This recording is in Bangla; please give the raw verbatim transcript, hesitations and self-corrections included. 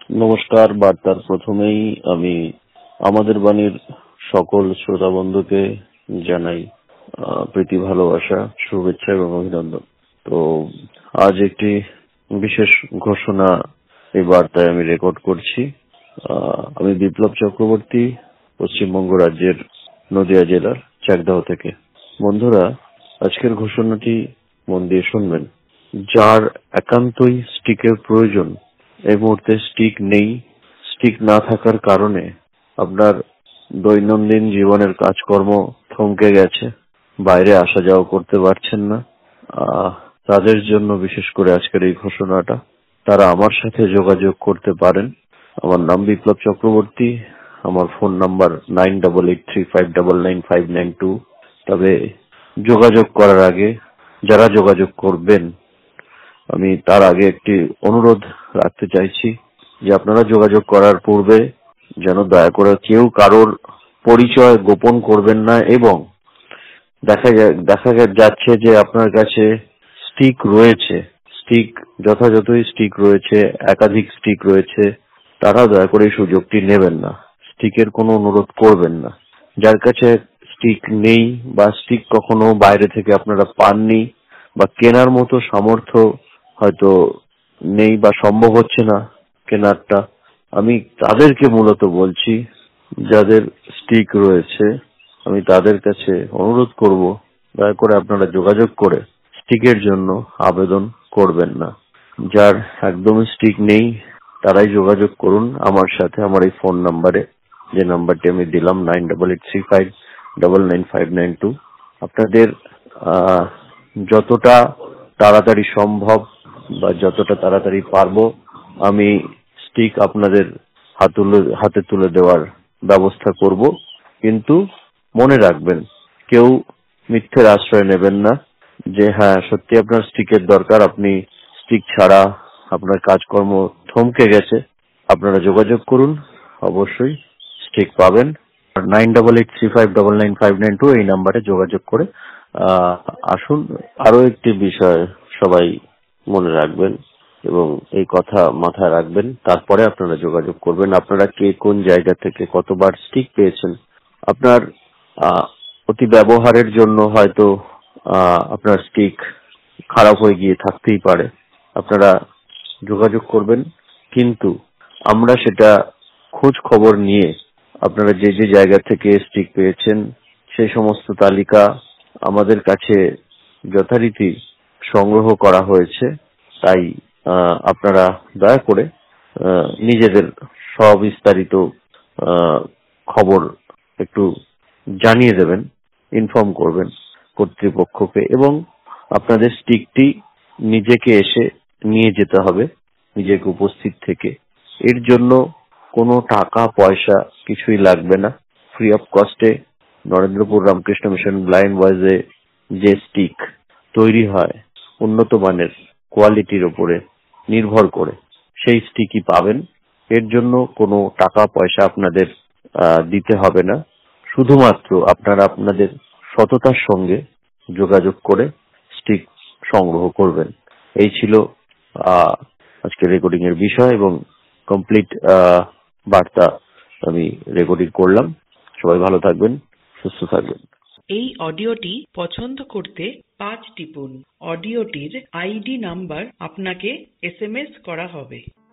নমস্কার। বার্তার প্রথমেই আমি আমাদের বাণীর সকল শ্রোতা বন্ধুকে জানাই আহ, প্রীতি, ভালোবাসা, শুভেচ্ছা এবং অভিনন্দন। তো আজ একটি বিশেষ ঘোষণা এই বার্তায় আমি রেকর্ড করছি। আহ, আমি বিপ্লব চক্রবর্তী, পশ্চিমবঙ্গ রাজ্যের নদিয়া জেলার চাকদাহ থেকে। বন্ধুরা, আজকের ঘোষণাটি মন দিয়ে শুনবেন। যার একান্তই স্টিকের প্রয়োজন, এই মুহূর্তে স্টিক নেই, স্টিক না থাকার কারণে আপনার দৈনন্দিন জীবনের কাজকর্ম থমকে গেছে, বাইরে আসা যাওয়া করতে পারছেন না, আহ, তাদের জন্য বিশেষ করে আজকের এই ঘোষণাটা। তারা আমার সাথে যোগাযোগ করতে পারেন। আমার নাম বিপ্লব চক্রবর্তী, আমার phone number nine double eight three five double nine five nine two. তবে যোগাযোগ করার আগে, যারা যোগাযোগ করবেন, আমি তার আগে একটি অনুরোধ রাখতে চাইছি যে আপনারা যোগাযোগ করার পূর্বে যেন দয়া করে কেউ কারোর পরিচয় গোপন করবেন না, এবং দেখা দেখা যাচ্ছে যে আপনার কাছে স্টিক রয়েছে, স্টিক যথাযথই স্টিক রয়েছে, একাধিক স্টিক রয়েছে, তারা দয়া করে এই সুযোগটি নেবেন না, স্টিকের কোনো অনুরোধ করবেন না। যার কাছে স্টিক নেই বা স্টিক কখনো বাইরে থেকে আপনারা পাননি বা কেনার মতো সামর্থ্য হয়তো নেই বা সম্ভব হচ্ছে না কেনারটা, আমি তাদেরকে মূলত বলছি, যাদের স্টিক রয়েছে আমি তাদের কাছে অনুরোধ করব, দয়া করে আপনারা যোগাযোগ করে স্টিকের জন্য আবেদন করবেন না। যার একদমই স্টিক নেই তারাই যোগাযোগ করুন আমার সাথে, আমার এই ফোন নাম্বারে, যে নাম্বারটি আমি দিলাম nine double eight three five double nine five nine two. আপনাদের আহ যতটা তাড়াতাড়ি সম্ভব বা যতটা তাড়াতাড়ি পারবো আমি স্টিক আপনাদের হাতুলে হাতে তুলে দেওয়ার ব্যবস্থা করব। কিন্তু মনে রাখবেন, কেউ মিথ্যের আশ্রয় নেবেন না যে হ্যাঁ সত্যি আপনার স্টিকের দরকার, আপনি স্টিক ছাড়া আপনার কাজকর্ম থমকে গেছে। আপনারা যোগাযোগ করুন, অবশ্যই স্টিক পাবেন। Nine double eight three five double nine five nine two এই নাম্বারে যোগাযোগ করে আহ আসুন। আরো একটি বিষয় সবাই মনে রাখবেন এবং এই কথা মাথায় রাখবেন, তারপরে আপনারা যোগাযোগ করবেন। আপনারা কে কোন জায়গা থেকে কতবার স্টিক পেয়েছেন, আপনার আহ অতি ব্যবহারের জন্য হয়তো আহ আপনার স্টিক খারাপ হয়ে গিয়ে থাকতেই পারে, আপনারা যোগাযোগ করবেন। কিন্তু আমরা সেটা খোঁজ খবর নিয়ে আপনারা যে যে জায়গা থেকে স্টিক পেয়েছেন সেই সমস্ত তালিকা আমাদের কাছে যথারীতি সংগ্রহ করা হয়েছে। তাই আহ, আপনারা দয়া করে আহ, নিজেদের সবিস্তারিত আহ, খবর একটু জানিয়ে দেবেন, ইনফর্ম করবেন কর্তৃপক্ষকে, এবং আপনাদের স্টিকটি নিজেকে এসে নিয়ে যেতে হবে, নিজেকে উপস্থিত থেকে। এর জন্য কোনো টাকা পয়সা কিছুই লাগবে না, ফ্রি অফ কস্টে নরেন্দ্রপুর রামকৃষ্ণ মিশন ব্লাইন্ড বয়েজে যে স্টিক তৈরি হয় উন্নত মানের কোয়ালিটির উপরে নির্ভর করে, সেই স্টিকই পাবেন। এর জন্য কোনো টাকা পয়সা আপনাদের আহ, দিতে হবে না, শুধুমাত্র আপনারা আপনাদের সততার সঙ্গে যোগাযোগ করে স্টিক সংগ্রহ করবেন। এই ছিল আহ আজকের রেকর্ডিং এর বিষয়, এবং কমপ্লিট বার্তা আমি রেকর্ডিং করলাম। সবাই ভালো থাকবেন, সুস্থ থাকবেন। এই অডিওটি পছন্দ করতে পাঁচ টিপুন। অডিওটির আইডি নাম্বার আপনাকে এসএমএস করা হবে।